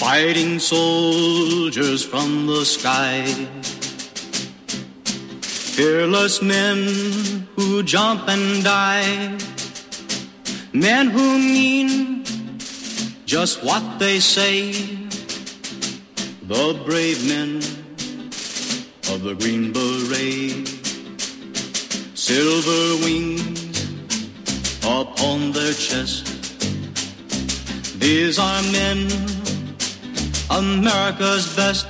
fighting soldiers from the sky. Fearless men who jump and die. Men who mean just what they say. The brave men of the Green Beret. Silver wings upon their chest. These are men, America's best.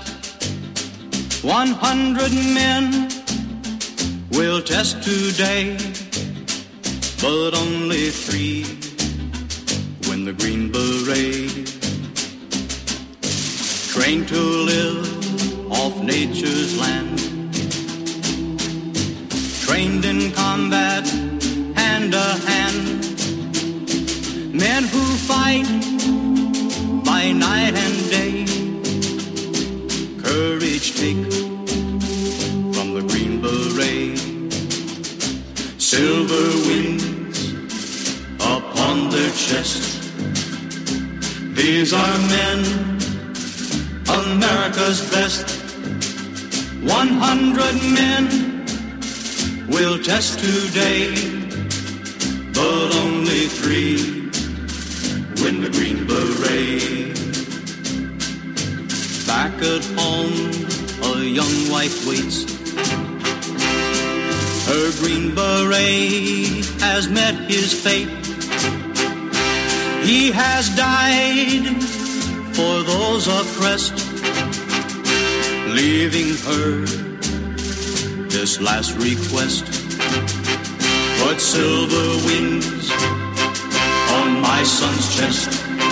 100 men will test today, but only 3 win the Green Beret. Trained to live off nature's land. Trained in combat, hand to hand. Men who fight by night and day. Courage take from the Green Beret. Silver wings upon their chest. These are men, America's best. 100 men will test today, but only 3 win the Green Beret. Back at home, a young wife waits. Her Green Beret has met his fate. He has died for those oppressed, leaving her this last request. Put silver wings on my son's chest.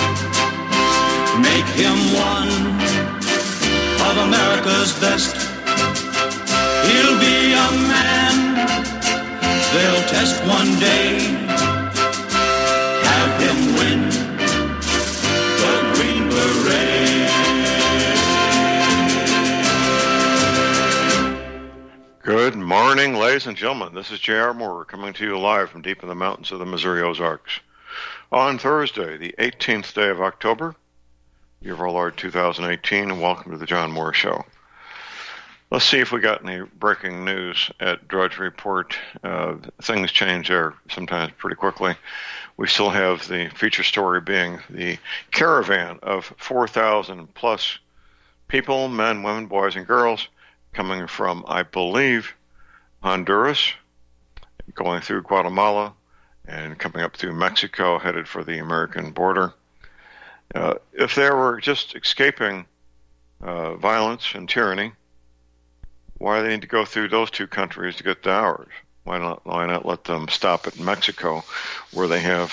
Make him one of America's best. He'll be a man they'll test one day. Have him win the Green Beret. Good morning, ladies and gentlemen. This is J.R. Moore coming to you live from deep in the mountains of the Missouri Ozarks. On Thursday, the 18th day of October, year of our Lord 2018, and welcome to the John Moore Show. Let's see if we got any breaking news at Drudge Report. Things change there sometimes pretty quickly. We still have the feature story being the caravan of 4,000 plus people, men, women, boys, and girls, coming from, I believe, Honduras, going through Guatemala, and coming up through Mexico, headed for the American border. If they were just escaping violence and tyranny, why do they need to go through those 2 countries to get to ours? Why not let them stop at Mexico, where they have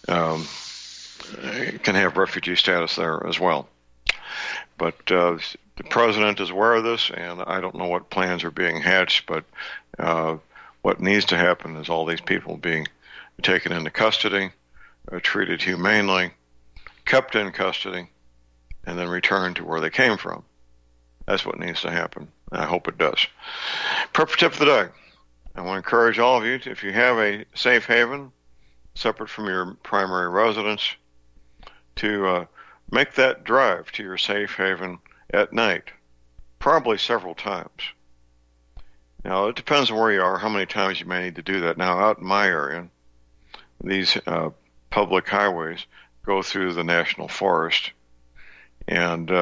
can have refugee status there as well? But the president is aware of this, and I don't know what plans are being hatched, but what needs to happen is all these people being taken into custody, treated humanely, kept in custody, and then returned to where they came from. That's what needs to happen. I hope it does. Prep tip of the day. I want to encourage all of you, if you have a safe haven, separate from your primary residence, to make that drive to your safe haven at night, probably several times. Now, it depends on where you are, how many times you may need to do that. Now, out in my area, these public highways go through the national forest, and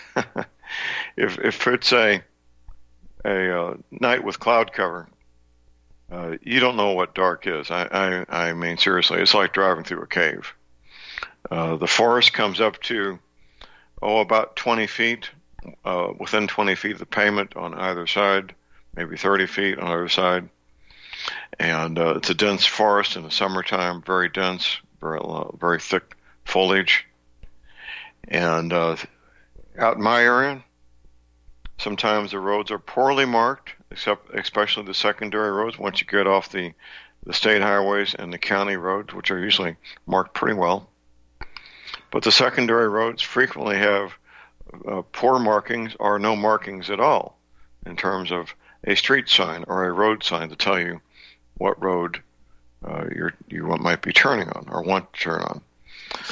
if it's a night with cloud cover, you don't know what dark is. I mean, seriously, it's like driving through a cave. The forest comes up to, about 20 feet, within 20 feet of the pavement on either side, maybe 30 feet on either side. And it's a dense forest in the summertime, very dense, very thick foliage. And out in my area, sometimes the roads are poorly marked, especially the secondary roads. Once you get off the state highways and the county roads, which are usually marked pretty well. But the secondary roads frequently have poor markings or no markings at all in terms of a street sign or a road sign to tell you what road you might be turning on or want to turn on.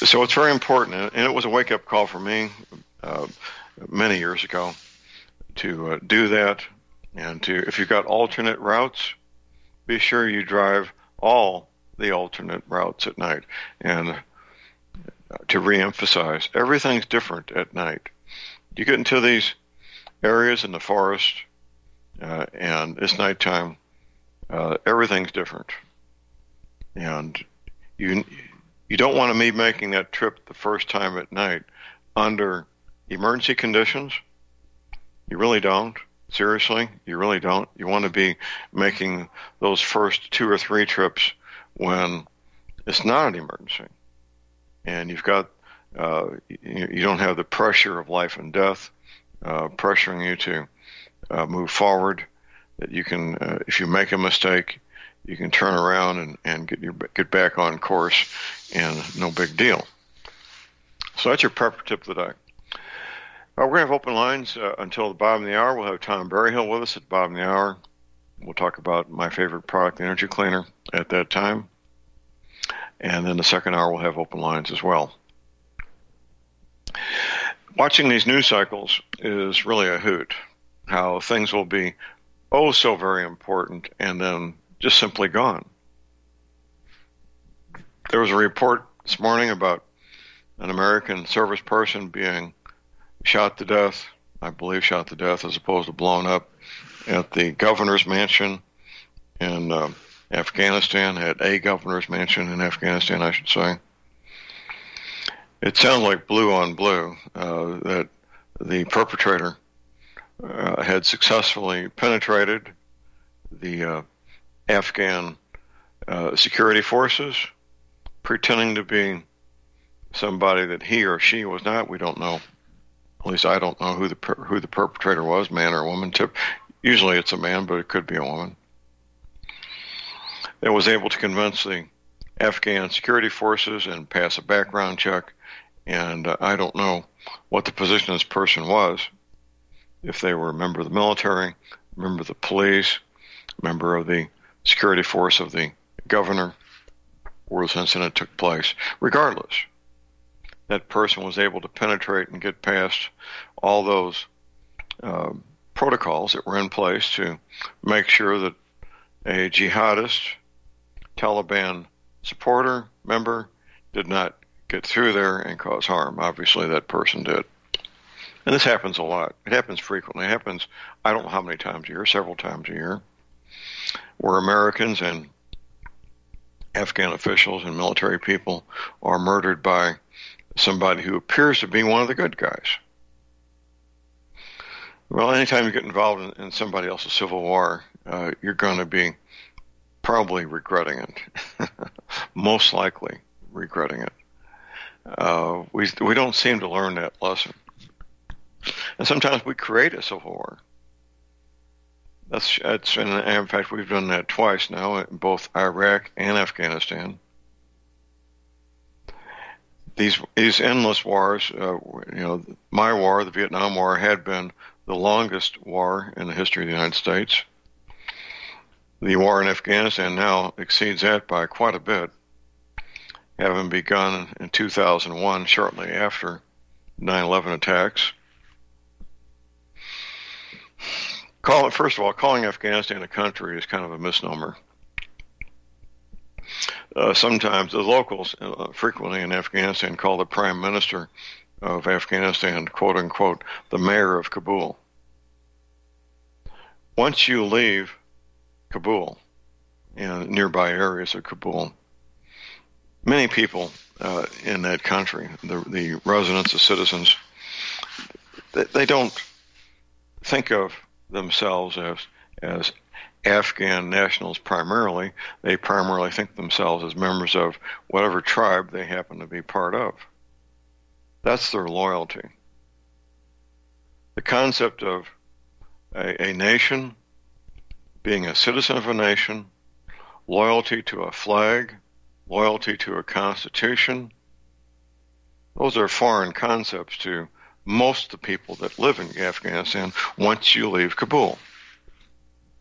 So it's very important, and it was a wake-up call for me many years ago to do that, and if you've got alternate routes, be sure you drive all the alternate routes at night. And to reemphasize, everything's different at night. You get into these areas in the forest, and it's nighttime, everything's different. And you don't want to be making that trip the first time at night under emergency conditions. You really don't. Seriously, you really don't. You want to be making those first 2 or 3 trips when it's not an emergency. And you've got, you don't have the pressure of life and death pressuring you to move forward. That you can, if you make a mistake, you can turn around and get back on course, and no big deal. So that's your prep tip of the day. We're going to have open lines until the bottom of the hour. We'll have Tom Berryhill with us at the bottom of the hour. We'll talk about my favorite product, the energy cleaner, at that time. And then the second hour, we'll have open lines as well. Watching these news cycles is really a hoot. How things will be oh so very important and then just simply gone. There was a report this morning about an American service person being shot to death, I believe shot to death as opposed to blown up, at the governor's mansion in Afghanistan, at a governor's mansion in Afghanistan, I should say. It sounds like blue on blue, that the perpetrator had successfully penetrated the Afghan security forces, pretending to be somebody that he or she was not. We don't know. At least I don't know who the perpetrator was, man or woman. Usually it's a man, but it could be a woman. It was able to convince the Afghan security forces and pass a background check. And I don't know what the position of this person was, if they were a member of the military, a member of the police, a member of the security force of the governor, where this incident took place. Regardless, that person was able to penetrate and get past all those protocols that were in place to make sure that a jihadist, Taliban supporter, member, did not get through there and cause harm. Obviously, that person did. And this happens a lot. It happens frequently. It happens, I don't know how many times a year, several times a year, where Americans and Afghan officials and military people are murdered by somebody who appears to be one of the good guys. Well, anytime you get involved in somebody else's civil war, you're going to be probably regretting it. Most likely regretting it. We don't seem to learn that lesson. And sometimes we create a civil war. And in fact, we've done that twice now, in both Iraq and Afghanistan. These endless wars, my war, the Vietnam War, had been the longest war in the history of the United States. The war in Afghanistan now exceeds that by quite a bit, having begun in 2001, shortly after 9/11 attacks. First of all, calling Afghanistan a country is kind of a misnomer. Sometimes the locals, frequently in Afghanistan, call the prime minister of Afghanistan, quote unquote, the mayor of Kabul. Once you leave Kabul and nearby areas of Kabul, many people in that country, the residents, the citizens, they don't think of themselves as Afghan nationals primarily. They primarily think themselves as members of whatever tribe they happen to be part of. That's their loyalty. The concept of a nation, being a citizen of a nation, loyalty to a flag, loyalty to a constitution, those are foreign concepts to most of the people that live in Afghanistan once you leave Kabul.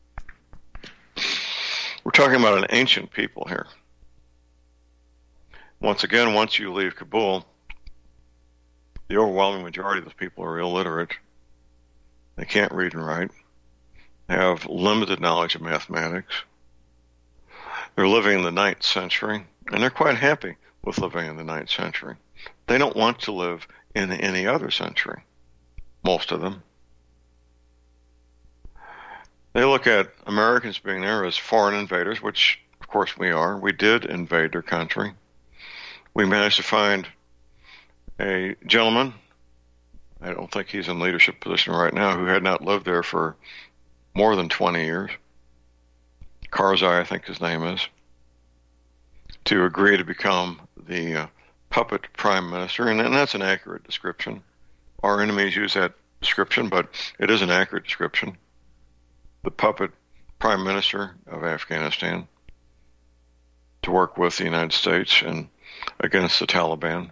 We're talking about an ancient people here. Once again, once you leave Kabul, the overwhelming majority of those people are illiterate. They can't read and write. They have limited knowledge of mathematics. They're living in the 9th century, and they're quite happy with living in the 9th century. They don't want to live in any other century, most of them. They look at Americans being there as foreign invaders, which, of course, we are. We did invade their country. We managed to find a gentleman, I don't think he's in leadership position right now, who had not lived there for more than 20 years. Karzai, I think his name is, to agree to become the puppet prime minister, and that's an accurate description. Our enemies use that description, but it is an accurate description. The puppet prime minister of Afghanistan to work with the United States and against the Taliban.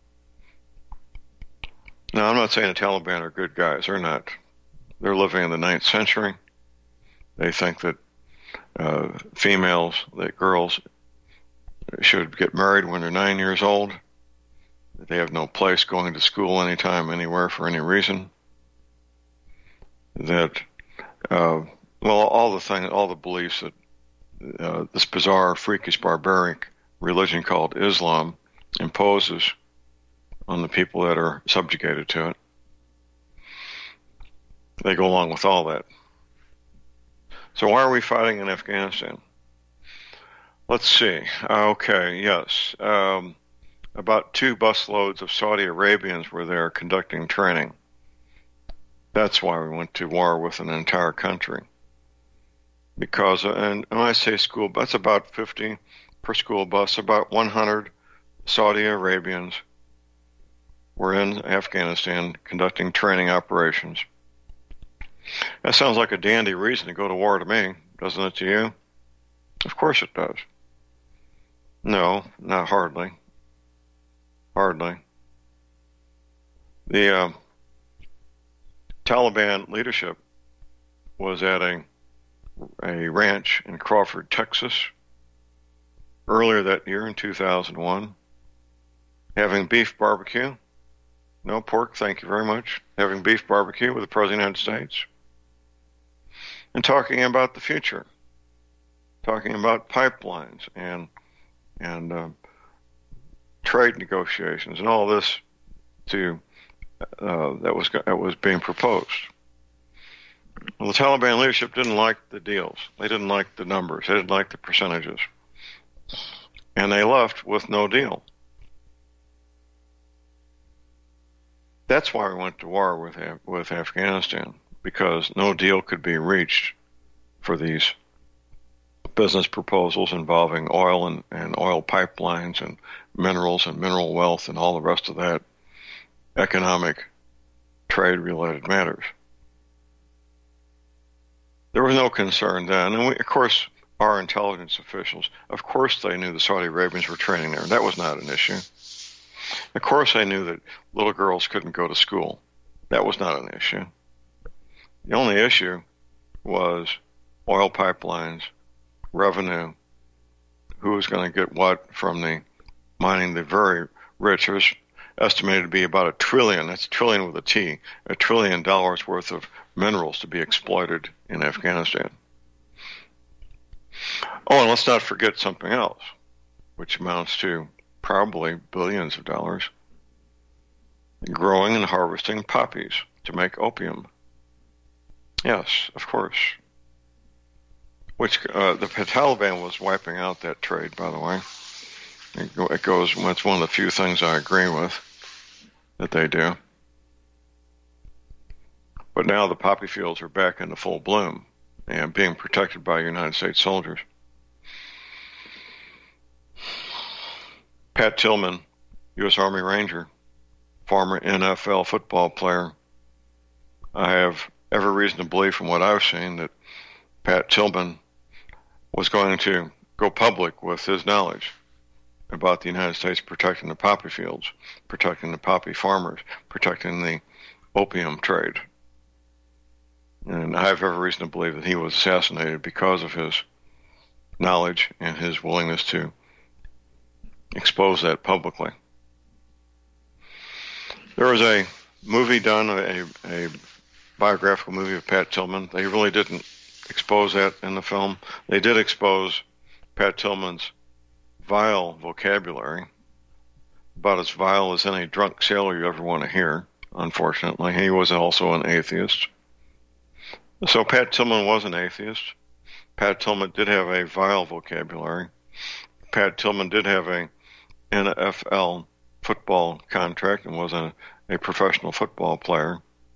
Now, I'm not saying the Taliban are good guys. They're not. They're living in the 9th century. They think that females, that girls should get married when they're 9 years old. They have no place going to school anytime, anywhere, for any reason. That, all the beliefs that this bizarre, freakish, barbaric religion called Islam imposes on the people that are subjugated to it. They go along with all that. So why are we fighting in Afghanistan? Let's see. Okay, yes. About 2 busloads of Saudi Arabians were there conducting training. That's why we went to war with an entire country. Because, and when I say school, that's about 50 per school bus, about 100 Saudi Arabians were in Afghanistan conducting training operations. That sounds like a dandy reason to go to war to me, doesn't it to you? Of course it does. No, not hardly. Hardly. The Taliban leadership was at a ranch in Crawford, Texas, earlier that year in 2001, having beef barbecue. No pork, thank you very much. Having beef barbecue with the President of the United States. And talking about the future. Talking about pipelines and trade negotiations and all this that was being proposed. Well, the Taliban leadership didn't like the deals. They didn't like the numbers. They didn't like the percentages. And they left with no deal. That's why we went to war with Afghanistan, because no deal could be reached for these business proposals involving oil and oil pipelines and minerals and mineral wealth and all the rest of that economic trade-related matters. There was no concern then, and of course, our intelligence officials, of course they knew the Saudi Arabians were training there. That was not an issue. Of course they knew that little girls couldn't go to school. That was not an issue. The only issue was oil pipelines, revenue, who was going to get what from the mining the very rich. It was estimated to be about $1 trillion, that's trillion with a T, $1 trillion worth of minerals to be exploited in Afghanistan. Oh, and let's not forget something else, which amounts to probably billions of dollars, growing and harvesting poppies to make opium. Yes, of course. Which the Taliban was wiping out that trade, by the way. It goes. It's one of the few things I agree with that they do. But now the poppy fields are back into full bloom and being protected by United States soldiers. Pat Tillman, U.S. Army Ranger, former NFL football player. I have every reason to believe from what I've seen that Pat Tillman was going to go public with his knowledge about the United States protecting the poppy fields, protecting the poppy farmers, protecting the opium trade. And I have every reason to believe that he was assassinated because of his knowledge and his willingness to expose that publicly. There was a movie done, a biographical movie of Pat Tillman. They really didn't expose that in the film. They did expose Pat Tillman's vile vocabulary, about as vile as any drunk sailor you ever want to hear, unfortunately. He was also an atheist. So Pat Tillman was an atheist. Pat Tillman did have a vile vocabulary. Pat Tillman did have a NFL football contract and was a professional football player.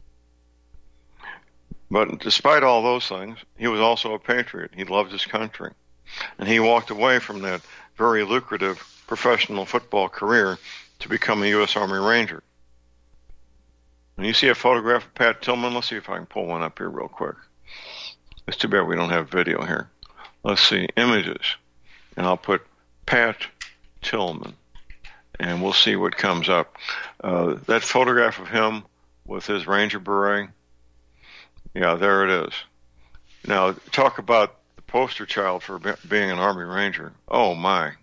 But despite all those things, he was also a patriot. He loved his country. And he walked away from that very lucrative professional football career to become a U.S. Army Ranger. When you see a photograph of Pat Tillman, let's see if I can pull one up here real quick. It's too bad we don't have video here. Let's see, images. And I'll put Pat Tillman, and we'll see what comes up. That photograph of him with his Ranger beret, yeah, there it is. Now, talk about the poster child for being an Army Ranger. Oh, my.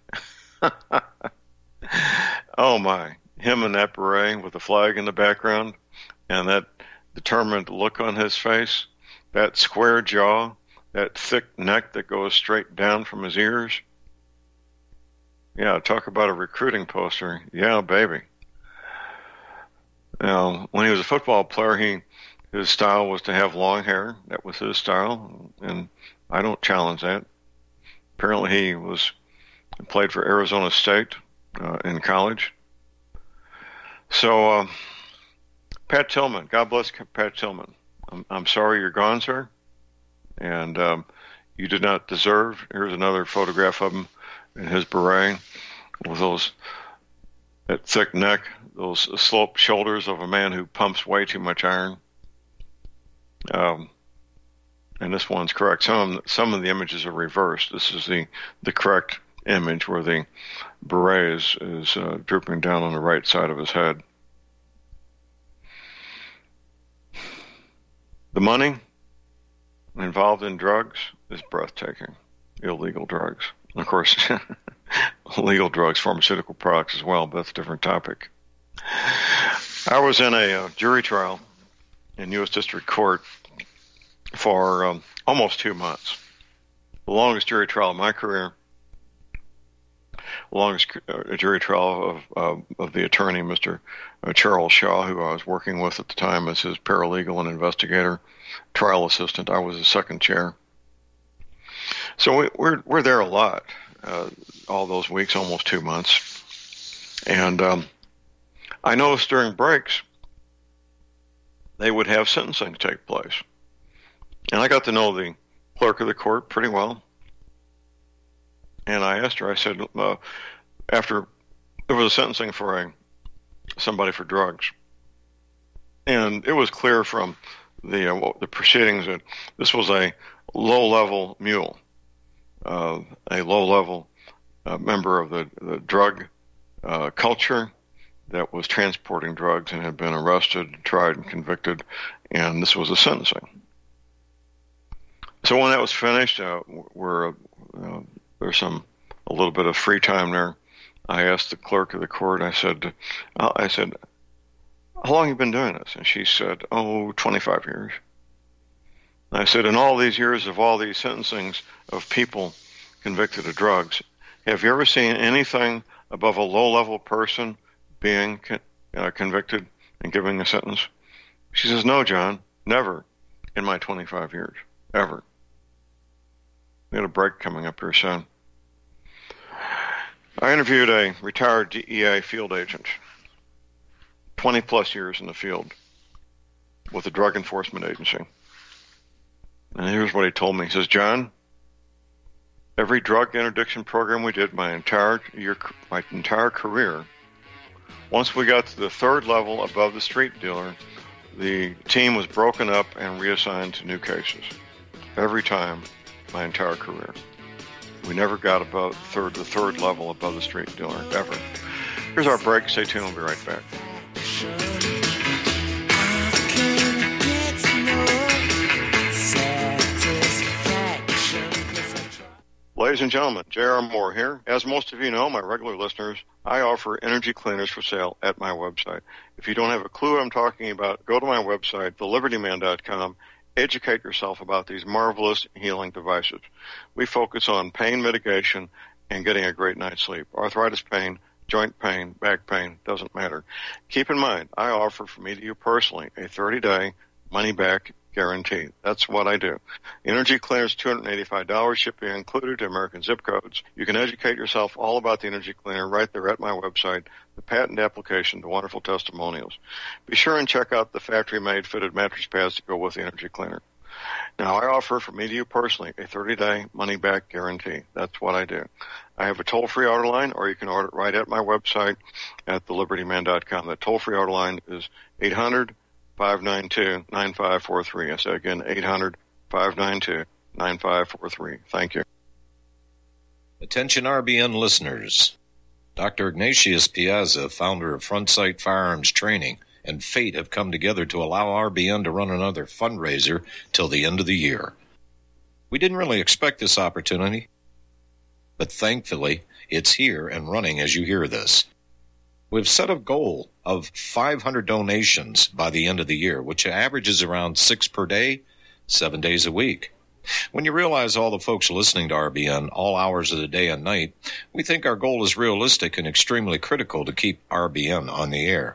Oh, my. Him in that beret with the flag in the background and that determined look on his face, that square jaw, that thick neck that goes straight down from his ears. Yeah, talk about a recruiting poster. Yeah, baby. Now, when he was a football player, his style was to have long hair. That was his style, and I don't challenge that. Apparently, he played for Arizona State in college. So, Pat Tillman, God bless Pat Tillman. I'm sorry you're gone, sir, and you did not deserve. Here's another photograph of him in his beret with that thick neck, those sloped shoulders of a man who pumps way too much iron. And this one's correct. Some of the images are reversed. This is the correct image where the beret is drooping down on the right side of his head. The money involved in drugs is breathtaking. Illegal drugs. And of course, legal drugs, pharmaceutical products as well, but that's a different topic. I was in a jury trial in U.S. District Court for almost 2 months. The longest jury trial of my career. The longest jury trial of the attorney, Mr. Charles Shaw, who I was working with at the time as his paralegal and investigator, trial assistant. I was his second chair. So we're there a lot, all those weeks, almost 2 months. And I noticed during breaks, they would have sentencing take place. And I got to know the clerk of the court pretty well. And I asked her, I said, after there was a sentencing for somebody for drugs, and it was clear from the proceedings that this was a low-level mule, a low-level member of the drug culture that was transporting drugs and had been arrested, tried, and convicted, and this was a sentencing. So when that was finished, there's a little bit of free time there. I asked the clerk of the court, I said, how long have you been doing this? And she said, 25 years. And I said, in all these years of all these sentencings of people convicted of drugs, have you ever seen anything above a low-level person being convicted and giving a sentence? She says, no, John, never in my 25 years, ever. We got a break coming up here soon. I interviewed a retired DEA field agent, 20-plus years in the field with the Drug Enforcement Agency. And here's what he told me. He says, John, every drug interdiction program we did my entire career, once we got to the third level above the street dealer, the team was broken up and reassigned to new cases. Every time, my entire career. We never got above the third level above the street dealer, ever. Here's our break. Stay tuned. We'll be right back. Ladies Ladies and gentlemen, J.R. Moore here. As most of you know, my regular listeners, I offer energy cleaners for sale at my website. If you don't have a clue what I'm talking about, go to my website, thelibertyman.com. Educate yourself about these marvelous healing devices. We focus on pain mitigation and getting a great night's sleep. Arthritis pain, joint pain, back pain, doesn't matter. Keep in mind, I offer from me to you personally a 30-day money-back guarantee. That's what I do. Energy cleaners, $285, shipping included to American zip codes. You can educate yourself all about the energy cleaner right there at my website, the patent application, the wonderful testimonials. Be sure and check out the factory-made fitted mattress pads to go with the energy cleaner. Now, I offer from me to you personally a 30-day money-back guarantee. That's what I do. I have a toll-free order line, or you can order it right at my website at thelibertyman.com. The toll-free order line is 800-592-9543. I say again, 800-592-9543. Thank you. Attention RBN listeners. Dr. Ignatius Piazza, founder of Front Sight Firearms Training, and Fate have come together to allow RBN to run another fundraiser till the end of the year. We didn't really expect this opportunity, but thankfully it's here and running as you hear this. We've set a goal of 500 donations by the end of the year, which averages around 6 per day, 7 days a week. When you realize all the folks listening to RBN all hours of the day and night, we think our goal is realistic and extremely critical to keep RBN on the air.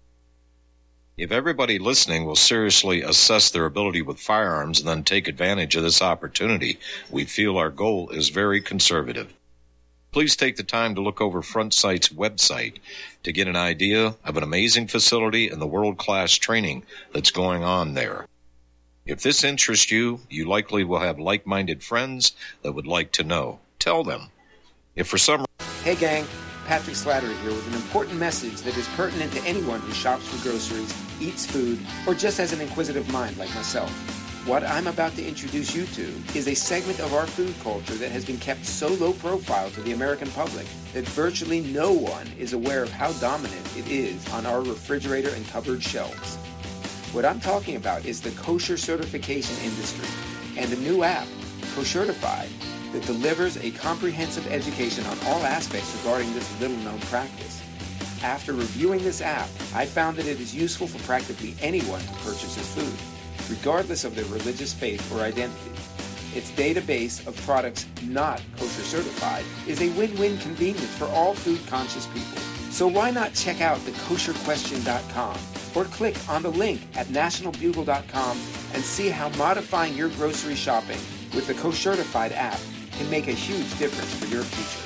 If everybody listening will seriously assess their ability with firearms and then take advantage of this opportunity, we feel our goal is very conservative. Please take the time to look over Front Sight's website to get an idea of an amazing facility and the world-class training that's going on there. If this interests you, you likely will have like-minded friends that would like to know. Tell them. If for some Hey gang, Patrick Slattery here with an important message that is pertinent to anyone who shops for groceries, eats food, or just has an inquisitive mind like myself. What I'm about to introduce you to is a segment of our food culture that has been kept so low profile to the American public that virtually no one is aware of how dominant it is on our refrigerator and cupboard shelves. What I'm talking about is the kosher certification industry and a new app, Koshertified, that delivers a comprehensive education on all aspects regarding this little-known practice. After reviewing this app, I found that it is useful for practically anyone who purchases food, regardless of their religious faith or identity. Its database of products not kosher certified is a win-win convenience for all food-conscious people. So why not check out thekosherquestion.com or click on the link at nationalbugle.com and see how modifying your grocery shopping with the Koshertified app can make a huge difference for your future.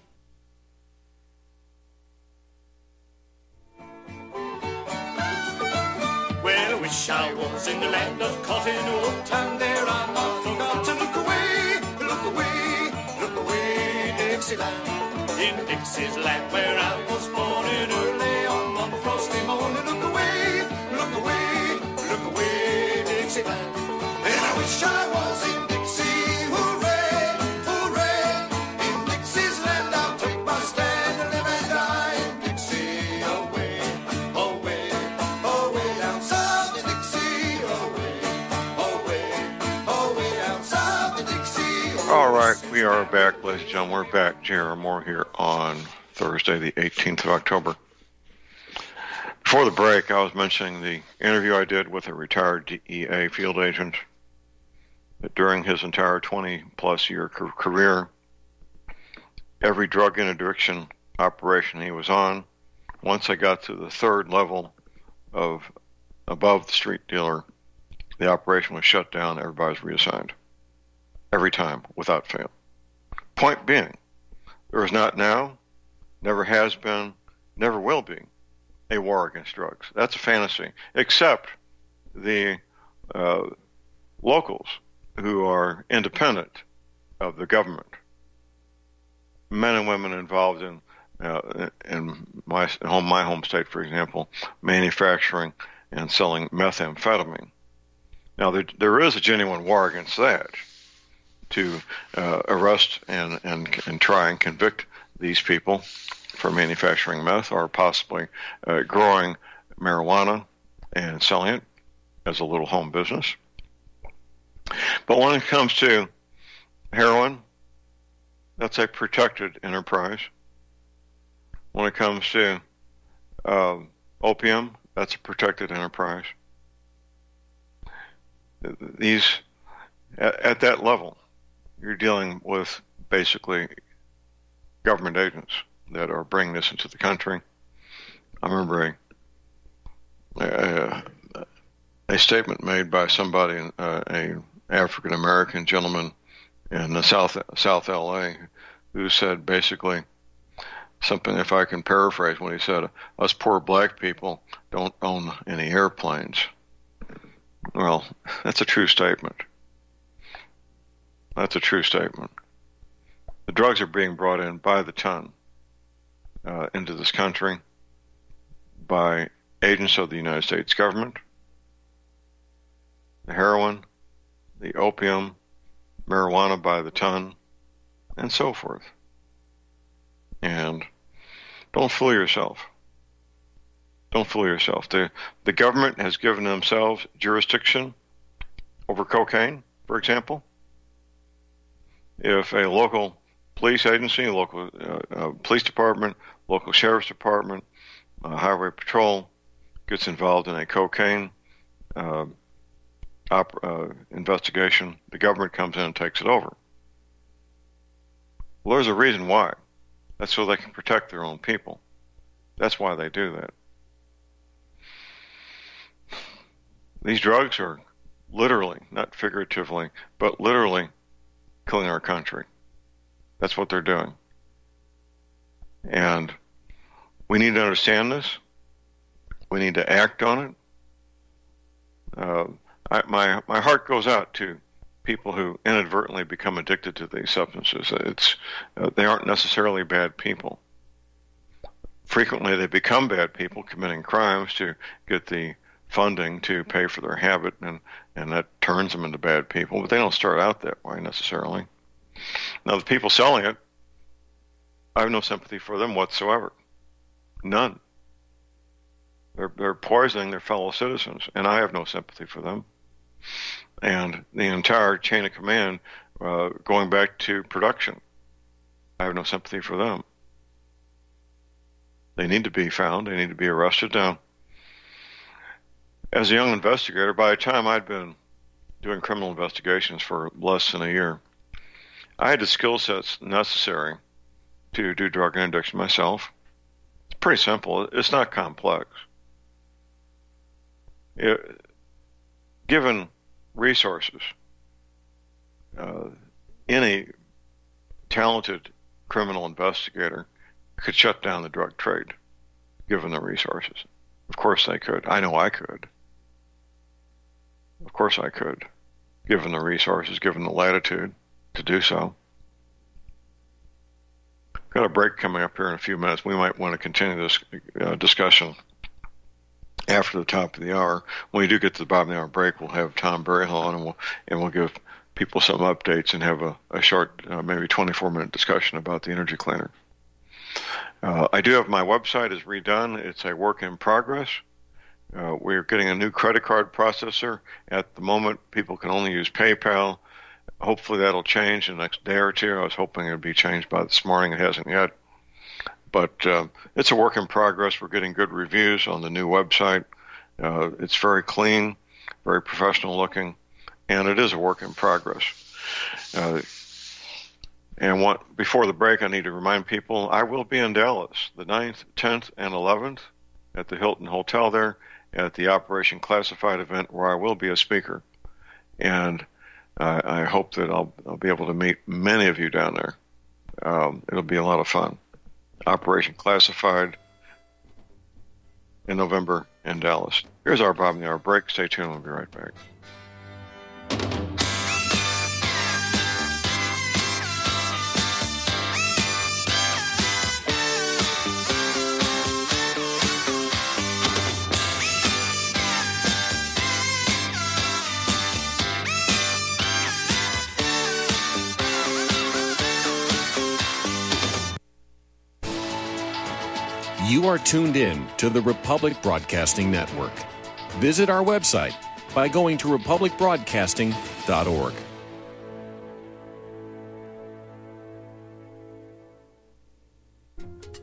Well, I wish I was in the land of cotton wool, and there I not forgot to look away, Dixieland. In Dixieland where I was born in early on one frosty morning. Look away, Dixieland. And I wish I was in Dixie, hooray, hooray. In Dixie's land I'll take my stand and live and die in Dixie. Away, away, away down south in Dixie. Away down south in Dixie. All right, we are back, ladies and gentlemen. We're back. J.R. Moore here on Thursday, the 18th of October. Before the break, I was mentioning the interview I did with a retired DEA field agent that during his entire 20-plus year career, every drug interdiction operation he was on, once they got to the third level of above the street dealer, the operation was shut down, everybody was reassigned. Every time, without fail. Point being, there is not now, never has been, never will be a war against drugs. That's a fantasy, except the locals who are independent of the government. Men and women involved in my home state, for example, manufacturing and selling methamphetamine. Now, there is a genuine war against that, to arrest and try and convict these people for manufacturing meth or possibly growing marijuana and selling it as a little home business. But when it comes to heroin, that's a protected enterprise. When it comes to opium, that's a protected enterprise. These, at that level, you're dealing with basically government agents that are bringing this into the country. I remember a statement made by somebody, a African American gentleman in the South LA, who said basically something, if I can paraphrase what he said, us poor black people don't own any airplanes. Well, that's a true statement. That's a true statement. The drugs are being brought in by the ton into this country by agents of the United States government. The heroin, the opium, marijuana by the ton, and so forth. And don't fool yourself. Don't fool yourself. The government has given themselves jurisdiction over cocaine, for example. If a local police agency, local police department, local sheriff's department, highway patrol gets involved in a cocaine investigation, the government comes in and takes it over. Well, there's a reason why. That's so they can protect their own people. That's why they do that. These drugs are literally, not figuratively, but literally killing our country. That's what they're doing. And we need to understand this. We need to act on it. My heart goes out to people who inadvertently become addicted to these substances. They aren't necessarily bad people. Frequently, they become bad people committing crimes to get the funding to pay for their habit, and that turns them into bad people. But they don't start out that way necessarily. Now, the people selling it, I have no sympathy for them whatsoever. None. They're poisoning their fellow citizens, and I have no sympathy for them. And the entire chain of command, going back to production, I have no sympathy for them. They need to be found. They need to be arrested. Now, as a young investigator, by the time I'd been doing criminal investigations for less than a year, I had the skill sets necessary to do drug interdiction myself. It's pretty simple. It's not complex. Given resources, any talented criminal investigator could shut down the drug trade, given the resources. Of course they could. I know I could. Of course I could, given the resources, given the latitude to do so. Got a break coming up here in a few minutes. We might want to continue this discussion after the top of the hour. When we do get to the bottom of the hour break, we'll have Tom Berryhill on, and we'll give people some updates and have a short, maybe 24-minute discussion about the energy cleaner. I do have my website is redone. It's a work in progress. We're getting a new credit card processor. At the moment, people can only use PayPal. Hopefully that'll change in the next day or two. I was hoping it would be changed by this morning. It hasn't yet. But it's a work in progress. We're getting good reviews on the new website. It's very clean, very professional looking, and it is a work in progress. Before the break, I need to remind people I will be in Dallas the 9th, 10th, and 11th at the Hilton Hotel there at the Operation Classified event where I will be a speaker. And I hope that I'll be able to meet many of you down there. It'll be a lot of fun. Operation Classified in November in Dallas. Here's our bottom of the hour break. Stay tuned. We'll be right back. You are tuned in to the Republic Broadcasting Network. Visit our website by going to republicbroadcasting.org.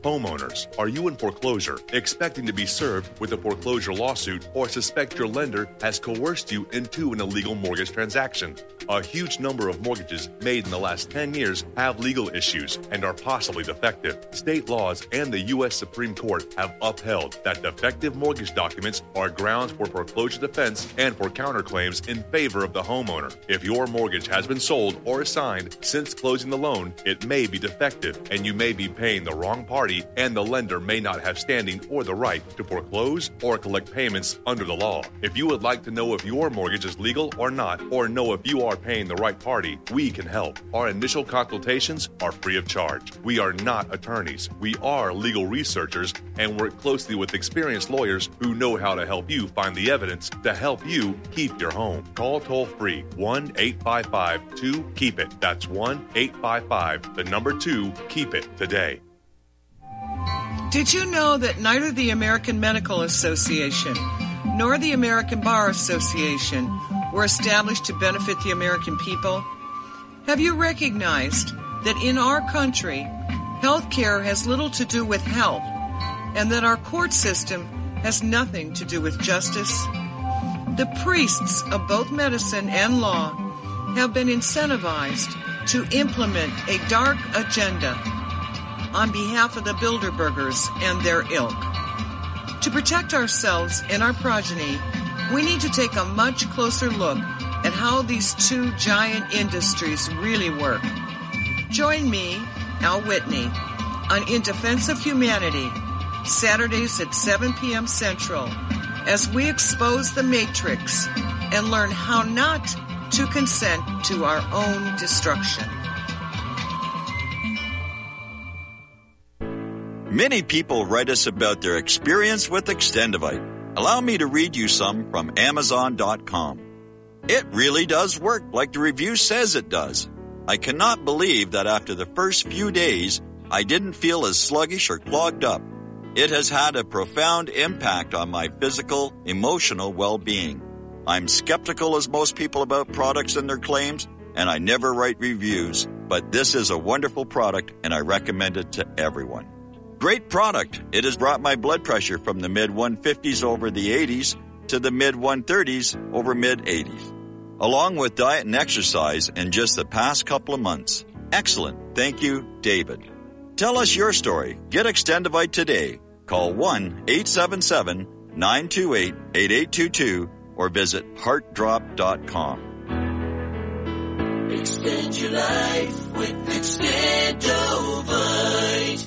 Homeowners, are you in foreclosure, expecting to be served with a foreclosure lawsuit, or suspect your lender has coerced you into an illegal mortgage transaction? A huge number of mortgages made in the last 10 years have legal issues and are possibly defective. State laws and the U.S. Supreme Court have upheld that defective mortgage documents are grounds for foreclosure defense and for counterclaims in favor of the homeowner. If your mortgage has been sold or assigned since closing the loan, it may be defective and you may be paying the wrong party, and the lender may not have standing or the right to foreclose or collect payments under the law. If you would like to know if your mortgage is legal or not, or know if you are paying the right party, we can help. Our initial consultations are free of charge. We are not attorneys. We are legal researchers and work closely with experienced lawyers who know how to help you find the evidence to help you keep your home. Call toll-free 1-855-2-KEEP-IT. That's 1-855-2-KEEP-IT today. Did you know that neither the American Medical Association nor the American Bar Association were established to benefit the American people? Have you recognized that in our country, health care has little to do with health, and that our court system has nothing to do with justice? The priests of both medicine and law have been incentivized to implement a dark agenda on behalf of the Bilderbergers and their ilk. To protect ourselves and our progeny, we need to take a much closer look at how these two giant industries really work. Join me, Al Whitney, on In Defense of Humanity, Saturdays at 7 p.m. Central, as we expose the Matrix and learn how not to consent to our own destruction. Many people write us about their experience with Extendivite. Allow me to read you some from Amazon.com. It really does work like the review says it does. I cannot believe that after the first few days, I didn't feel as sluggish or clogged up. It has had a profound impact on my physical, emotional well-being. I'm skeptical as most people about products and their claims, and I never write reviews, but this is a wonderful product and I recommend it to everyone. Great product. It has brought my blood pressure from the mid-150s over the 80s to the mid-130s over mid-80s, along with diet and exercise in just the past couple of months. Excellent. Thank you, David. Tell us your story. Get Extendivite today. Call 1-877-928-8822 or visit heartdrop.com. Extend your life with Extendovite.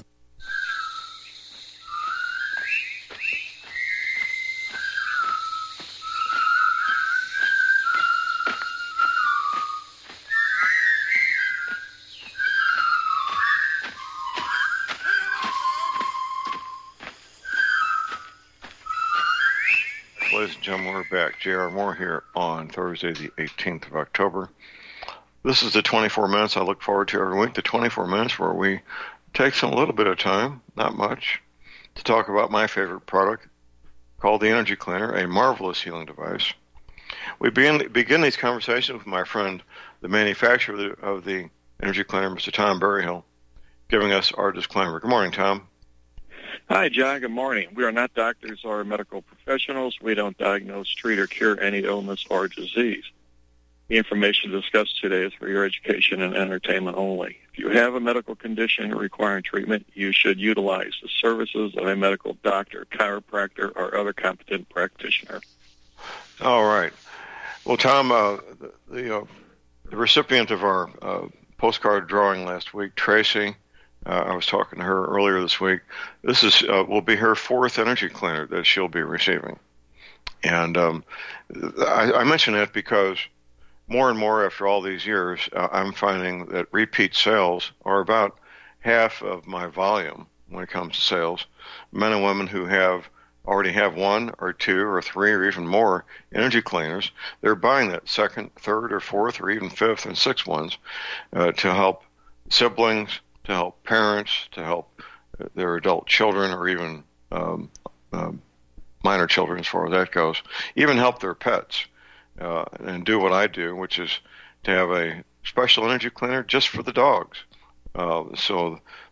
Ladies and gentlemen, we're back. J.R. Moore here on Thursday, the 18th of October. This is the 24 minutes I look forward to every week, the 24 minutes where we take a little bit of time, not much, to talk about my favorite product called the Energy Cleaner, a marvelous healing device. We begin these conversations with my friend, the manufacturer of the Energy Cleaner, Mr. Tom Berryhill, giving us our disclaimer. Good morning, Tom. Hi, John. Good morning. We are not doctors or medical professionals. We don't diagnose, treat, or cure any illness or disease. The information discussed today is for your education and entertainment only. If you have a medical condition requiring treatment, you should utilize the services of a medical doctor, chiropractor, or other competent practitioner. All right. Well, Tom, the recipient of our postcard drawing last week, Tracy, I was talking to her earlier this week. This will be her fourth Energy Cleaner that she'll be receiving. And I mention that because more and more after all these years, I'm finding that repeat sales are about half of my volume when it comes to sales. Men and women who already have one or two or three or even more energy cleaners, they're buying that second, third, or fourth, or even fifth and sixth ones to help siblings, to help parents, to help their adult children, or even minor children as far as that goes, even help their pets, and do what I do, which is to have a special energy cleaner just for the dogs. So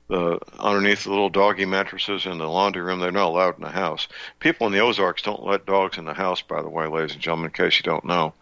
underneath the little doggy mattresses in the laundry room. They're not allowed in the house. People in the Ozarks don't let dogs in the house, by the way, ladies and gentlemen, in case you don't know.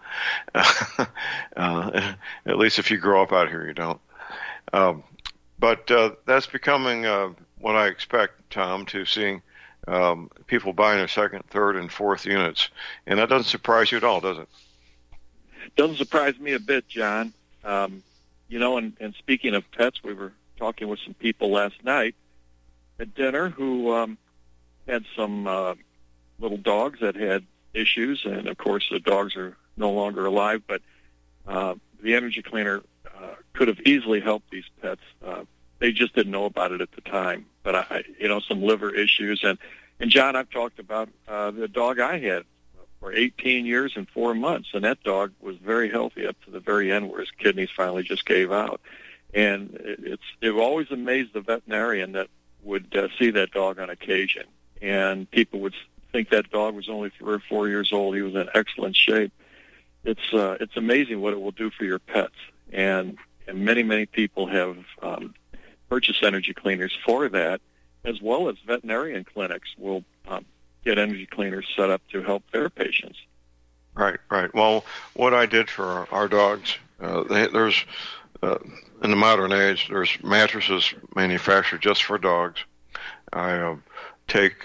At least if you grow up out here, you don't. But that's becoming what I expect, Tom, to seeing people buying their second, third, and fourth units. And that doesn't surprise you at all, does it? Doesn't surprise me a bit, John. And speaking of pets, we were talking with some people last night at dinner who had some little dogs that had issues, and of course the dogs are no longer alive, but the energy cleaner could have easily helped these pets. They just didn't know about it at the time. But some liver issues, and John, I've talked about the dog I had for 18 years and 4 months, and that dog was very healthy up to the very end, where his kidneys finally just gave out. And it always amazed the veterinarian that would see that dog on occasion, and people would think that dog was only 3 or 4 years old. He was in excellent shape. It's amazing what it will do for your pets, and many people have purchased energy cleaners for that, as well as veterinarian clinics will get energy cleaners set up to help their patients. Right. Well, what I did for our dogs, there's in the modern age, there's mattresses manufactured just for dogs. I take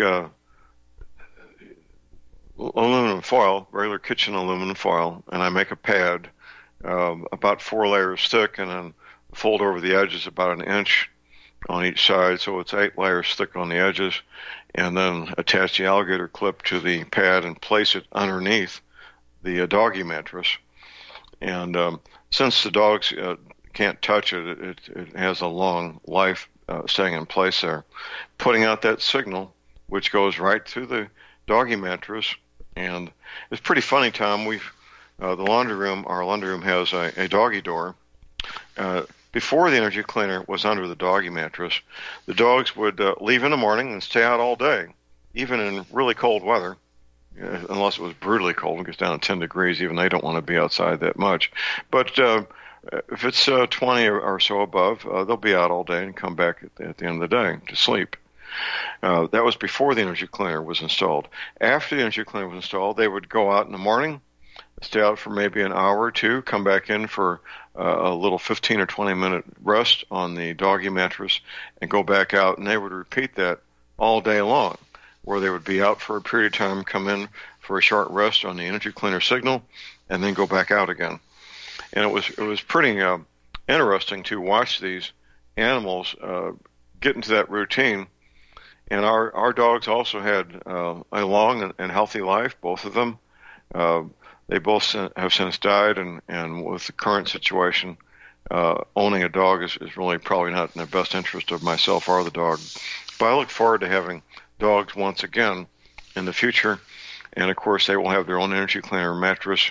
aluminum foil, regular kitchen aluminum foil, and I make a pad about 4 layers thick, and then fold over the edges about 1 inch on each side, so it's 8 layers thick on the edges, and then attach the alligator clip to the pad and place it underneath the doggy mattress. And since the dogs can't touch it, it has a long life staying in place there, putting out that signal, which goes right through the doggy mattress. And it's pretty funny, Tom. Our laundry room has a doggy door. Before the energy cleaner was under the doggy mattress, the dogs would leave in the morning and stay out all day, even in really cold weather, unless it was brutally cold. It gets down to 10 degrees. Even they don't want to be outside that much. But if it's 20 or so above, they'll be out all day and come back at the end of the day to sleep. That was before the energy cleaner was installed. After the energy cleaner was installed, they would go out in the morning, stay out for maybe an hour or two, come back in for a little 15 or 20-minute rest on the doggy mattress, and go back out, and they would repeat that all day long, where they would be out for a period of time, come in for a short rest on the energy cleaner signal, and then go back out again. And it was pretty interesting to watch these animals get into that routine. And our dogs also had a long and healthy life, both of them. They both have since died, and with the current situation, owning a dog is really probably not in the best interest of myself or the dog. But I look forward to having dogs once again in the future, and of course they will have their own energy cleaner mattress,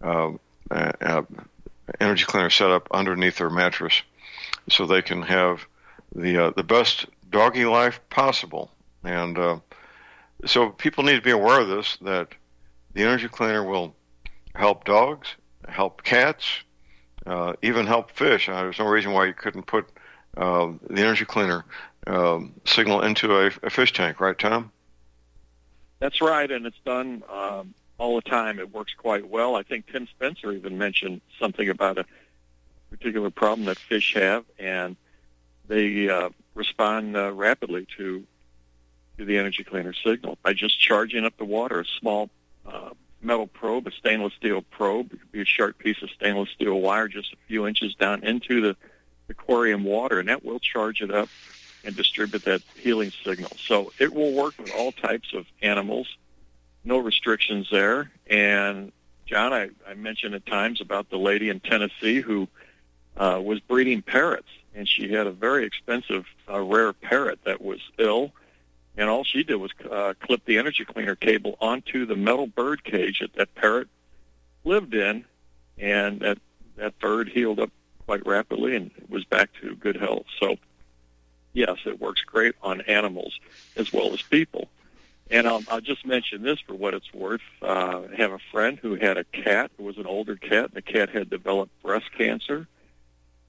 energy cleaner set up underneath their mattress, so they can have the best doggy life possible. And so people need to be aware of this, that the energy cleaner will help dogs, help cats, even help fish. There's no reason why you couldn't put the energy cleaner signal into a fish tank, right, Tom? That's right, and it's done all the time. It works quite well. I think Tim Spencer even mentioned something about a particular problem that fish have, and they respond rapidly to the energy cleaner signal by just charging up the water. A small metal probe, a stainless steel probe, it could be a sharp piece of stainless steel wire just a few inches down into the aquarium water, and that will charge it up and distribute that healing signal. So it will work with all types of animals, no restrictions there. And John, I mentioned at times about the lady in Tennessee who was breeding parrots, and she had a very expensive rare parrot that was ill, and all she did was clip the energy cleaner cable onto the metal bird cage that parrot lived in, and that bird healed up quite rapidly and was back to good health. So, yes, it works great on animals as well as people. And I'll just mention this for what it's worth. I have a friend who had a cat. It was an older cat, and the cat had developed breast cancer.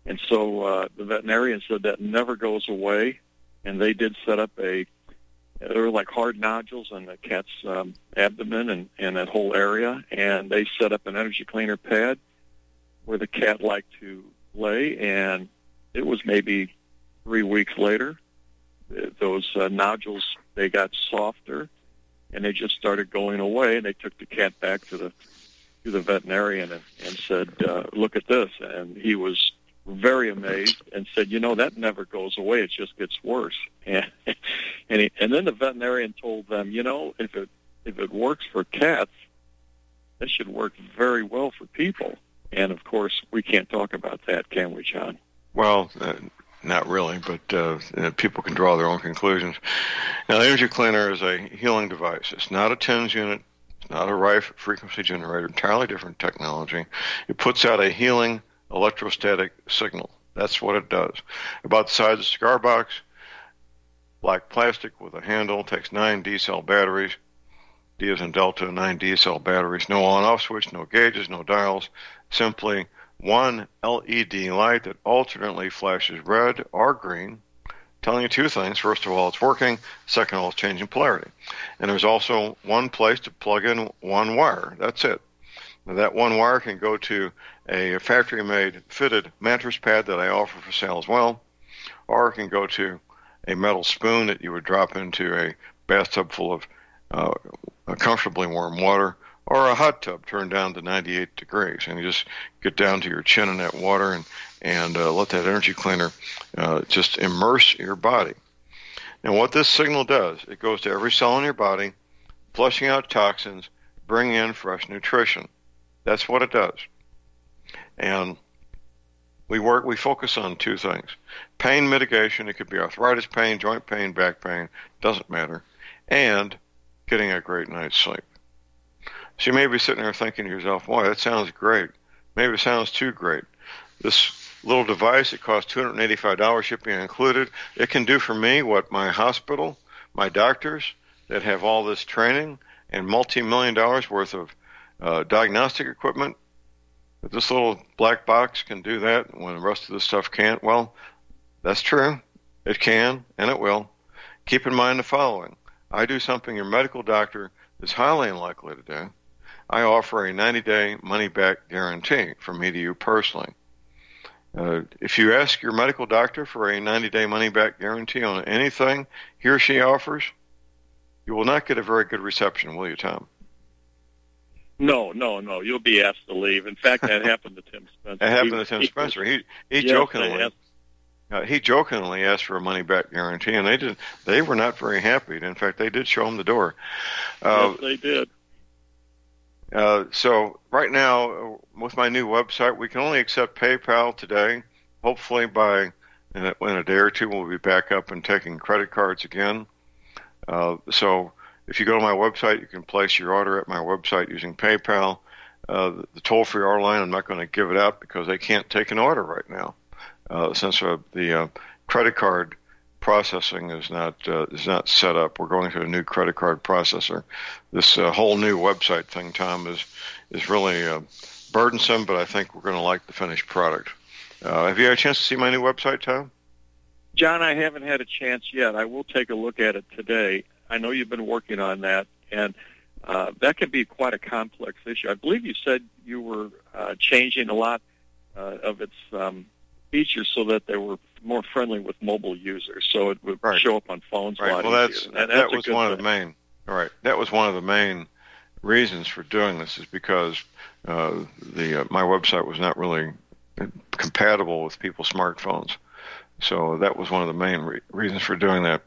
And so the veterinarian said that never goes away, and they did set up there were like hard nodules on the cat's abdomen and that whole area, and they set up an energy cleaner pad where the cat liked to lay, and it was maybe 3 weeks later, those nodules, they got softer, and they just started going away, and they took the cat back to the veterinarian and said, look at this, and he was very amazed and said, that never goes away. It just gets worse. And then the veterinarian told them, if it works for cats, that should work very well for people. And, of course, we can't talk about that, can we, John? Well, not really, but people can draw their own conclusions. Now, the energy cleaner is a healing device. It's not a TENS unit. It's not a Rife frequency generator. Entirely different technology. It puts out a healing electrostatic signal. That's what it does. About the size of a cigar box, black plastic with a handle, takes 9 D-cell batteries. D as in Delta, 9 D-cell batteries. No on-off switch, no gauges, no dials. Simply one LED light that alternately flashes red or green, telling you 2 things. First of all, it's working. Second of all, it's changing polarity. And there's also one place to plug in one wire. That's it. Now, that one wire can go to a factory-made fitted mattress pad that I offer for sale as well, or it can go to a metal spoon that you would drop into a bathtub full of comfortably warm water, or a hot tub turned down to 98 degrees, and you just get down to your chin in that water and let that energy cleaner just immerse your body. And what this signal does, it goes to every cell in your body, flushing out toxins, bringing in fresh nutrition. That's what it does. And we focus on 2 things. Pain mitigation, it could be arthritis pain, joint pain, back pain, doesn't matter, and getting a great night's sleep. So you may be sitting there thinking to yourself, boy, that sounds great. Maybe it sounds too great. This little device, it costs $285 shipping included. It can do for me what my hospital, my doctors that have all this training and multi-million dollars worth of diagnostic equipment, but this little black box can do that when the rest of the stuff can't. Well, that's true. It can, and it will. Keep in mind the following. I do something your medical doctor is highly unlikely to do. I offer a 90-day money-back guarantee from me to you personally. If you ask your medical doctor for a 90-day money-back guarantee on anything he or she offers, you will not get a very good reception, will you, Tom? No. You'll be asked to leave. In fact, that happened to Tim Spencer. That happened to Tim Spencer. He jokingly asked for a money-back guarantee, and they were not very happy. In fact, they did show him the door. Yes, they did. So right now, with my new website, we can only accept PayPal today. Hopefully in a day or 2, we'll be back up and taking credit cards again. So if you go to my website, you can place your order at my website using PayPal. The toll-free order line, I'm not going to give it out because they can't take an order right now. Since the credit card processing is not set up. We're going to a new credit card processor. This whole new website thing, Tom, is really burdensome, but I think we're going to like the finished product. Have you had a chance to see my new website, Tom? John, I haven't had a chance yet. I will take a look at it today. I know you've been working on that, and that can be quite a complex issue. I believe you said you were changing a lot of its features so that they were more friendly with mobile users, so it would show up on phones a lot easier. That was one of the main. All right, that was one of the main reasons for doing this, is because my website was not really compatible with people's smartphones. So that was one of the main reasons for doing that.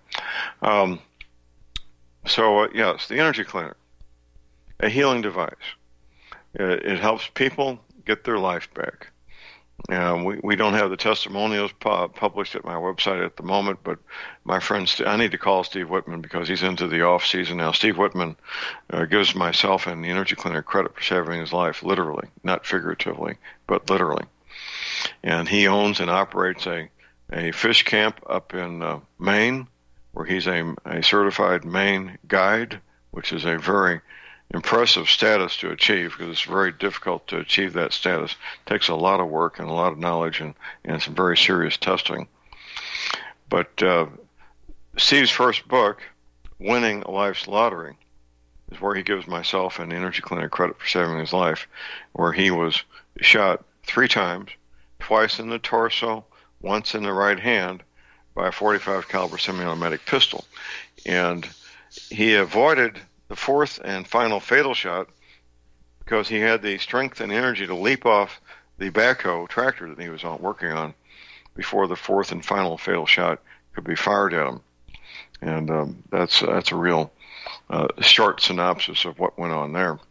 Yes, the energy cleaner, a healing device. It helps people get their life back. We don't have the testimonials published at my website at the moment, but my friend, I need to call Steve Whitman because he's into the off season now. Steve Whitman gives myself and the energy cleaner credit for saving his life, literally, not figuratively, but literally. And he owns and operates a fish camp up in Maine, where he's a certified Maine guide, which is a very impressive status to achieve, because it's very difficult to achieve that status. It takes a lot of work and a lot of knowledge and some very serious testing. But Steve's first book, Winning Life's Lottery, is where he gives myself and the Energy Cleaner credit for saving his life, where he was shot 3 times, twice in the torso, once in the right hand, by a .45 caliber semi-automatic pistol. And he avoided the 4th and final fatal shot because he had the strength and energy to leap off the backhoe tractor that he was working on before the 4th and final fatal shot could be fired at him. And that's a real short synopsis of what went on there.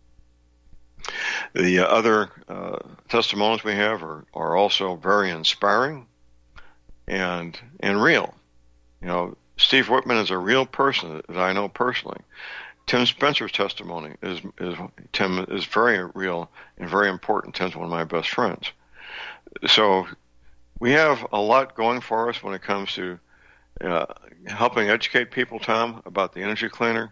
The other testimonies we have are also very inspiring and real. You know, Steve Whitman is a real person that I know personally. Tim Spencer's testimony is very real and very important. Tim's one of my best friends. So we have a lot going for us when it comes to helping educate people, Tom, about the Energy Cleaner.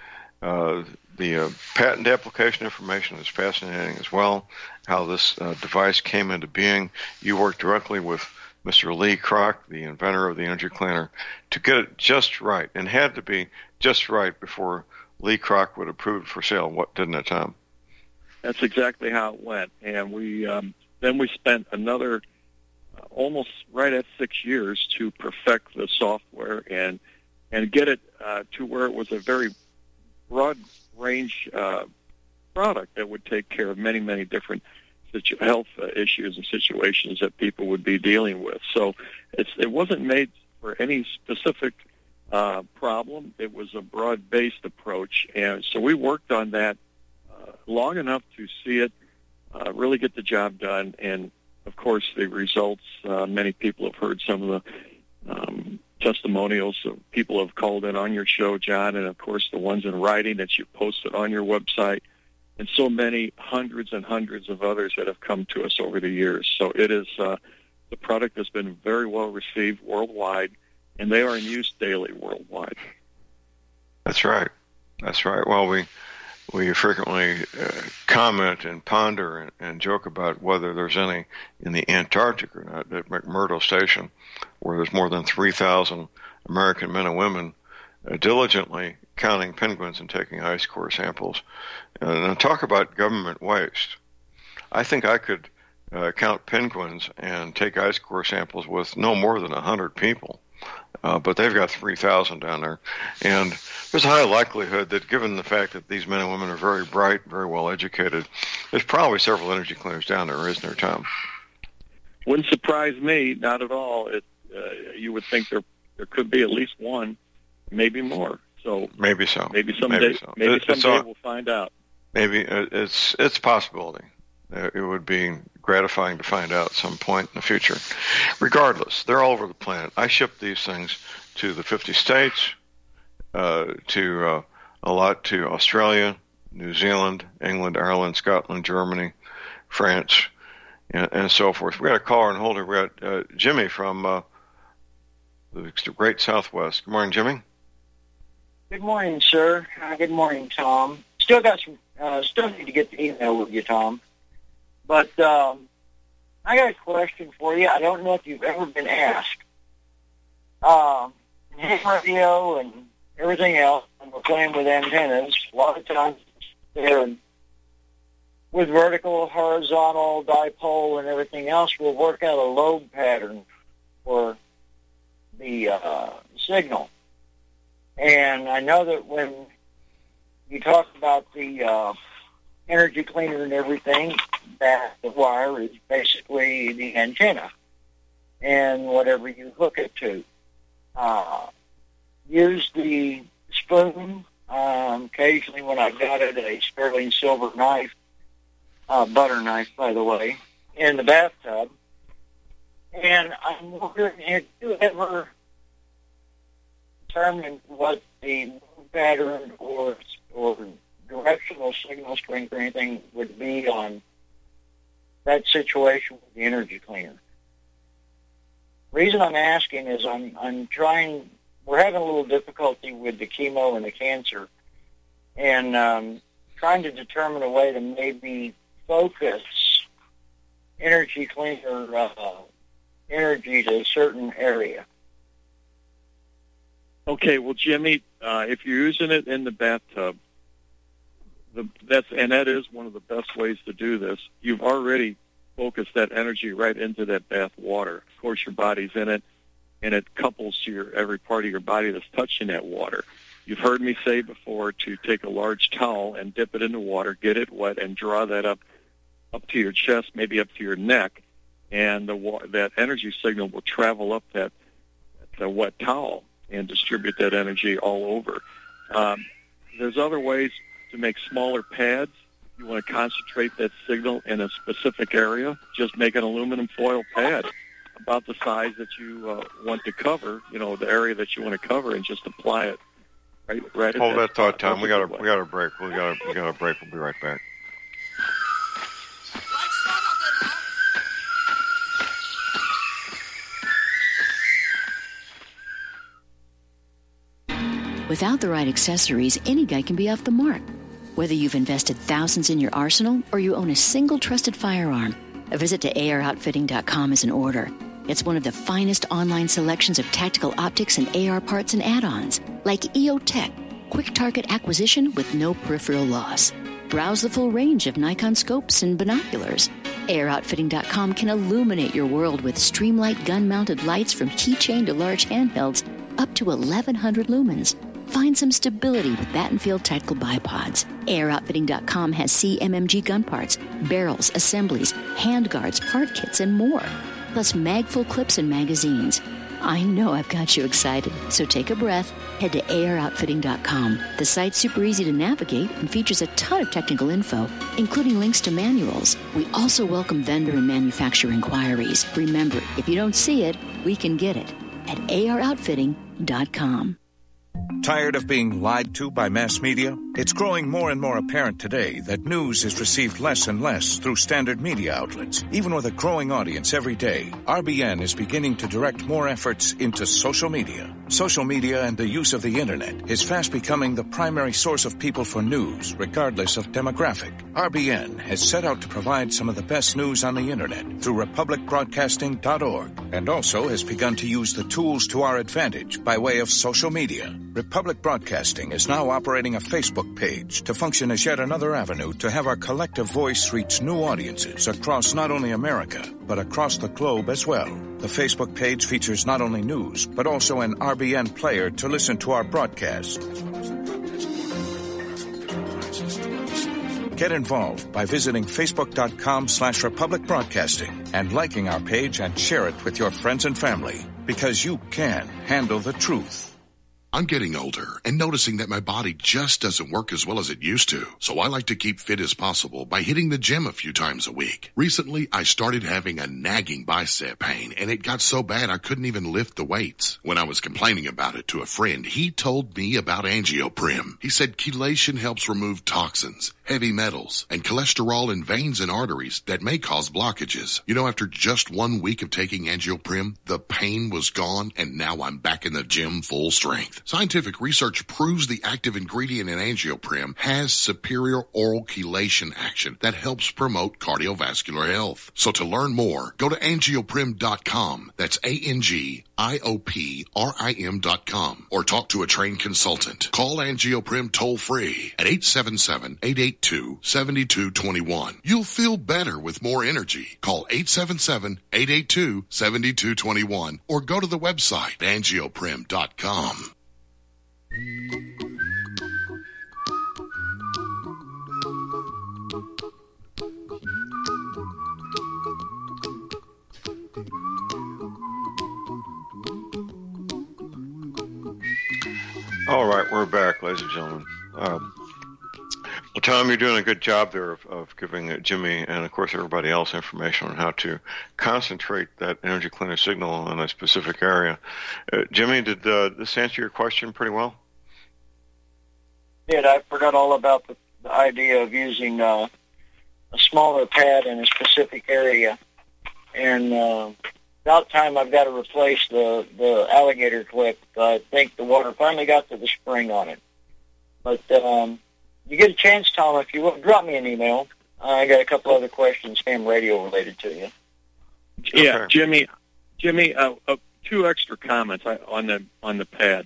The patent application information is fascinating as well, how this device came into being. You worked directly with Mr. Lee Kroc, the inventor of the Energy Cleaner, to get it just right, and had to be just right before Lee Kroc would approve it for sale. What didn't it, Tom? That's exactly how it went. And we then we spent another almost right at 6 years to perfect the software and get it to where it was a very broad range product that would take care of many, many different health issues and situations that people would be dealing with. So it wasn't made for any specific problem. It was a broad-based approach. And so we worked on that long enough to see it really get the job done. And, of course, the results, many people have heard some of the testimonials of people have called in on your show, John, and, of course, the ones in writing that you posted on your website, and so many hundreds and hundreds of others that have come to us over the years. So it is the product has been very well received worldwide, and they are in use daily worldwide. That's right. That's right. Well, we frequently comment and ponder and joke about whether there's any in the Antarctic or not at McMurdo Station, where there's more than 3,000 American men and women diligently counting penguins and taking ice core samples. And talk about government waste. I think I could count penguins and take ice core samples with no more than 100 people. But they've got 3,000 down there. And there's a high likelihood that, given the fact that these men and women are very bright, very well educated, there's probably several energy cleaners down there, isn't there, Tom? Wouldn't surprise me, not at all. You would think there could be at least one, maybe more. So maybe so. Maybe someday we'll find out. Maybe it's a possibility. It would be gratifying to find out at some point in the future. Regardless, they're all over the planet. I ship these things to the 50 states, to a lot to Australia, New Zealand, England, Ireland, Scotland, Germany, France, and so forth. We got a caller on hold here. We got Jimmy from the great Southwest. Good morning, Jimmy. Good morning, sir. Good morning, Tom. Still need to get the email with you, Tom. But I got a question for you. I don't know if you've ever been asked. In radio and everything else, and we're playing with antennas. A lot of times they're with vertical, horizontal, dipole, and everything else. We'll work out a lobe pattern for the signal. And I know that when you talk about the energy cleaner and everything, that the wire is basically the antenna and whatever you hook it to. Use the spoon. Occasionally when I've got it, a sterling silver knife, butter knife, by the way, in the bathtub. And I'm wondering if you ever determined what the pattern or directional signal strength or anything would be on that situation with the energy cleaner. The reason I'm asking is we're having a little difficulty with the chemo and the cancer, and trying to determine a way to maybe focus energy cleaner energy to a certain area. Okay, well, Jimmy, if you're using it in the bathtub, that is one of the best ways to do this. You've already focused that energy right into that bath water. Of course, your body's in it, and it couples to every part of your body that's touching that water. You've heard me say before to take a large towel and dip it in the water, get it wet, and draw that up to your chest, maybe up to your neck, and that energy signal will travel up that wet towel and distribute that energy all over. There's other ways to make smaller pads. If you want to concentrate that signal in a specific area, just make an aluminum foil pad about the size that you want to cover, the area that you want to cover, and just apply it right. Hold that thought, Tom. We got a break. We got a break. We'll be right back. Without the right accessories, any guy can be off the mark. Whether you've invested thousands in your arsenal or you own a single trusted firearm, a visit to AROutfitting.com is in order. It's one of the finest online selections of tactical optics and AR parts and add-ons, like EOTech, quick target acquisition with no peripheral loss. Browse the full range of Nikon scopes and binoculars. AROutfitting.com can illuminate your world with Streamlight gun-mounted lights from keychain to large handhelds up to 1,100 lumens. Find some stability with Battenfield Tactical Bipods. AirOutfitting.com has CMMG gun parts, barrels, assemblies, handguards, part kits, and more. Plus mag-full clips and magazines. I know I've got you excited, so take a breath. Head to AirOutfitting.com. The site's super easy to navigate and features a ton of technical info, including links to manuals. We also welcome vendor and manufacturer inquiries. Remember, if you don't see it, we can get it at AirOutfitting.com. Tired of being lied to by mass media? It's growing more and more apparent today that news is received less and less through standard media outlets. Even with a growing audience every day, RBN is beginning to direct more efforts into social media. Social media and the use of the internet is fast becoming the primary source of people for news, regardless of demographic. RBN has set out to provide some of the best news on the internet through republicbroadcasting.org, and also has begun to use the tools to our advantage by way of social media. Republic Broadcasting is now operating a Facebook page to function as yet another avenue to have our collective voice reach new audiences across not only America, but across the globe as well. The Facebook page features not only news, but also an RBN player to listen to our broadcast. Get involved by visiting facebook.com/Republic Broadcasting and liking our page and share it with your friends and family, because you can handle the truth. I'm getting older and noticing that my body just doesn't work as well as it used to. So I like to keep fit as possible by hitting the gym a few times a week. Recently, I started having a nagging bicep pain, and it got so bad I couldn't even lift the weights. When I was complaining about it to a friend, he told me about Angioprim. He said chelation helps remove toxins, heavy metals, and cholesterol in veins and arteries that may cause blockages. You know, after just 1 week of taking Angioprim, the pain was gone, and now I'm back in the gym full strength. Scientific research proves the active ingredient in Angioprim has superior oral chelation action that helps promote cardiovascular health. So to learn more, go to angioprim.com. That's ANGIOPRIM.com, or talk to a trained consultant. Call Angioprim toll free at 877-882-7221. You'll feel better with more energy. Call 877-882-7221 or go to the website angioprim.com. All right, we're back, ladies and gentlemen. Well, Tom, you're doing a good job there of giving Jimmy and, of course, everybody else information on how to concentrate that energy cleaner signal in a specific area. Jimmy, did this answer your question pretty well? I forgot all about the idea of using a smaller pad in a specific area. And about time I've got to replace the alligator clip. I think the water finally got to the spring on it. But you get a chance, Tom, if you will, drop me an email. I got a couple other questions, ham radio related to you. Yeah, Jimmy, 2 extra comments on the pad.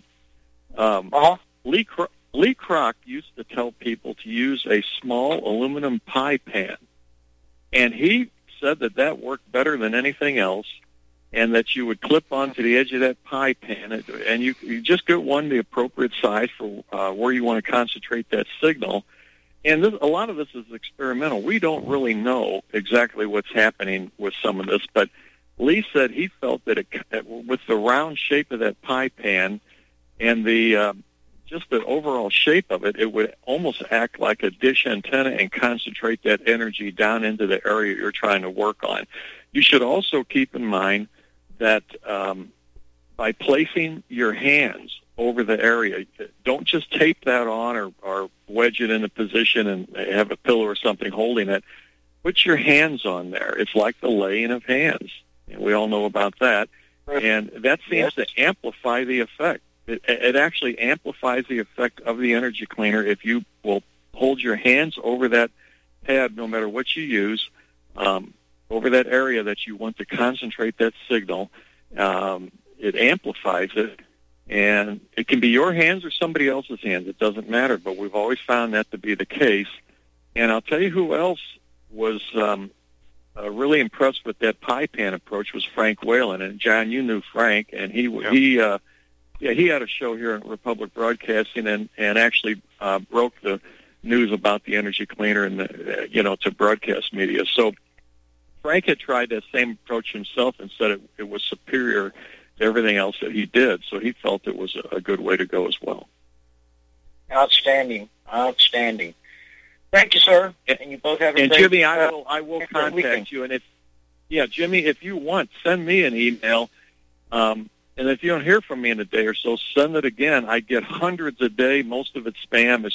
Lee Kroc used to tell people to use a small aluminum pie pan, and he said that worked better than anything else, and that you would clip onto the edge of that pie pan, and you just get one the appropriate size for where you want to concentrate that signal. And a lot of this is experimental. We don't really know exactly what's happening with some of this, but Lee said he felt that with the round shape of that pie pan and the just the overall shape of it, it would almost act like a dish antenna and concentrate that energy down into the area you're trying to work on. You should also keep in mind that by placing your hands over the area, don't just tape that on or wedge it in a position and have a pillow or something holding it. Put your hands on there. It's like the laying of hands. And we all know about that. And that seems to amplify the effect. It actually amplifies the effect of the energy cleaner if you will hold your hands over that pad, no matter what you use, over that area that you want to concentrate that signal. It amplifies it, and it can be your hands or somebody else's hands. It doesn't matter, but we've always found that to be the case. And I'll tell you who else was really impressed with that pie pan approach was Frank Whalen. And John, you knew Frank, and he had a show here at Republic Broadcasting, and actually broke the news about the energy cleaner and to broadcast media. So Frank had tried that same approach himself and said it was superior to everything else that he did. So he felt it was a good way to go as well. Outstanding. Thank you, sir. And you both have a and great, Jimmy, I will contact weekend. you. And Jimmy, if you want, send me an email. And if you don't hear from me in a day or so, send it again. I get hundreds a day. Most of it's spam.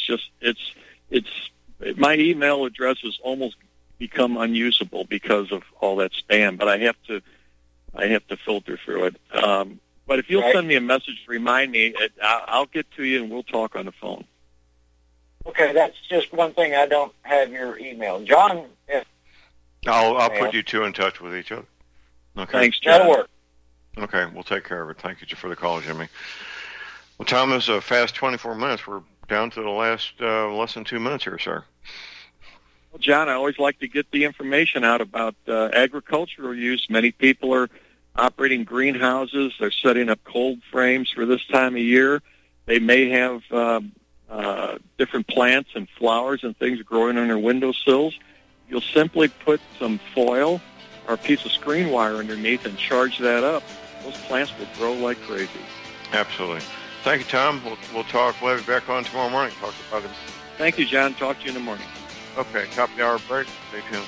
My email address has almost become unusable because of all that spam. But I have to filter through it. But if you'll send me a message to remind me, I'll get to you and we'll talk on the phone. Okay, that's just one thing. I don't have your email, John. I'll put you two in touch with each other. Okay. Thanks, John. That'll work. Okay, we'll take care of it. Thank you for the call, Jimmy. Well, Tom, is a fast 24 minutes. We're down to the last less than 2 minutes here, sir. Well, John, I always like to get the information out about agricultural use. Many people are operating greenhouses. They're setting up cold frames for this time of year. They may have different plants and flowers and things growing on their windowsills. You'll simply put some foil or a piece of screen wire underneath and charge that up. Those plants will grow like crazy. Absolutely. Thank you, Tom. We'll talk. We'll have you back on tomorrow morning. Talk about it. Thank you, John. Talk to you in the morning. Okay, top of the hour break. Stay tuned.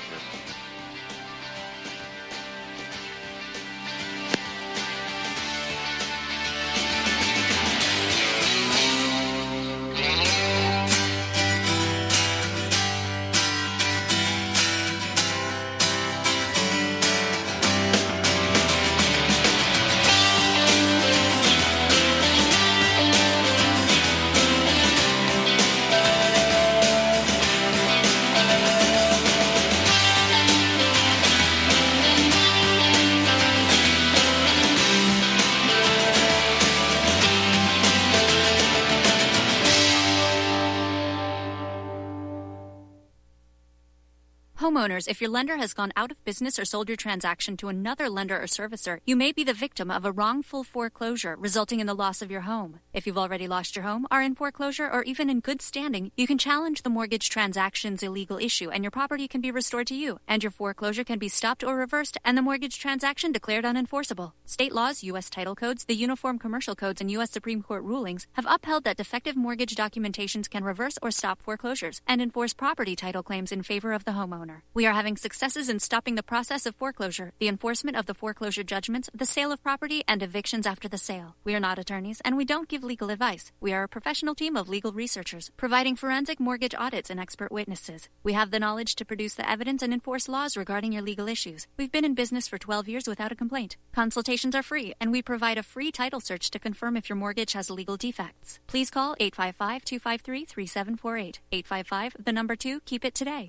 Homeowners, if your lender has gone out of business or sold your transaction to another lender or servicer, you may be the victim of a wrongful foreclosure, resulting in the loss of your home. If you've already lost your home, are in foreclosure, or even in good standing, you can challenge the mortgage transaction's illegal issue, and your property can be restored to you, and your foreclosure can be stopped or reversed, and the mortgage transaction declared unenforceable. State laws, U.S. title codes, the Uniform Commercial Codes, and U.S. Supreme Court rulings have upheld that defective mortgage documentations can reverse or stop foreclosures and enforce property title claims in favor of the homeowner. manner. We are having successes in stopping the process of foreclosure, the enforcement of the foreclosure judgments, the sale of property, and evictions after the sale. We are not attorneys, and we don't give legal advice. We are a professional team of legal researchers, providing forensic mortgage audits and expert witnesses. We have the knowledge to produce the evidence and enforce laws regarding your legal issues. We've been in business for 12 years without a complaint. Consultations are free, and we provide a free title search to confirm if your mortgage has legal defects. Please call 855-253-3748. 855, 2, keep it today.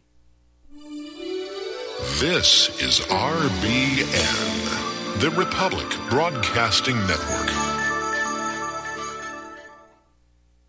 This is RBN, the Republic Broadcasting Network.